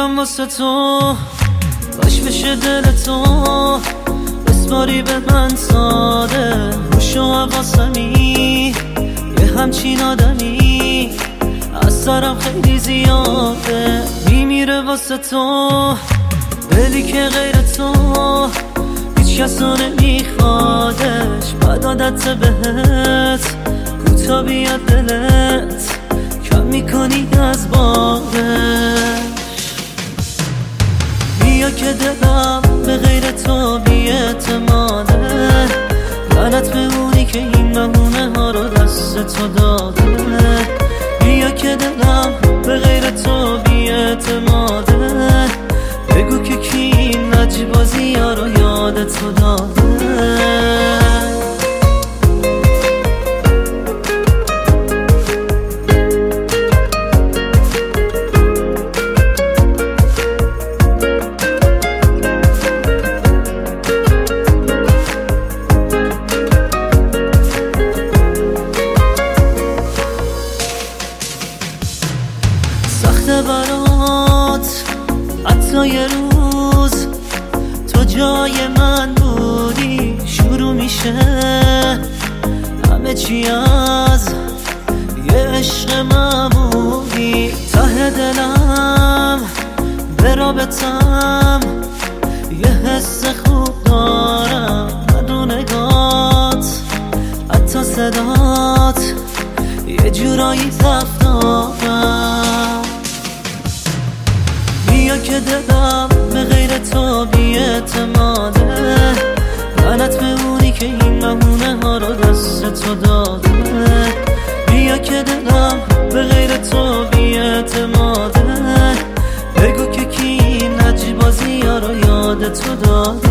میمیرم واسه تو، باش بشه دل تو بسپاری به من ساده. روشو حواسمی یه همچین آدمی از سرم خیلی زیاده. میمیره واسه تو دلی که غیر تو هیچ کسو نمیخوادش. بد عادت بهت کوتا بیاد دلت کم میکنی از بارش. بیا که دلم به غیر تو بی‌اعتماده. لعنت به اونی که این بهونه ها رو دست تو داده. بیا که دلم به غیر تو بی‌اعتماده. بگو که کی این لجبازی ها رو یاد تو داده. سخته برات حتی یه روز تو جای من بودی. شروع میشه همه چی از یه عشق معمولی. ته دلم به رابطم یه حس خوب دارم. رو نگات حتی صدات یه جورایی تفتارم. بیا که دلم به غیر تو بی‌اعتماده. لعنت به اونی که این بهونه ها رو دست تو داده. بیا که دلم به غیر تو بی‌اعتماده. بگو که کی این لجبازی ها رو یاد تو داده.